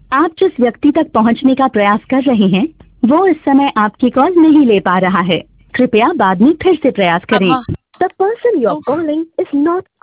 आप जिस व्यक्ति तक पहुंचने का प्रयास कर रहे हैं वो इस समय आपकी कॉल नहीं ले पा रहा है। कृपया बाद में फिर से प्रयास करें। हाँ। The person you're तो calling is not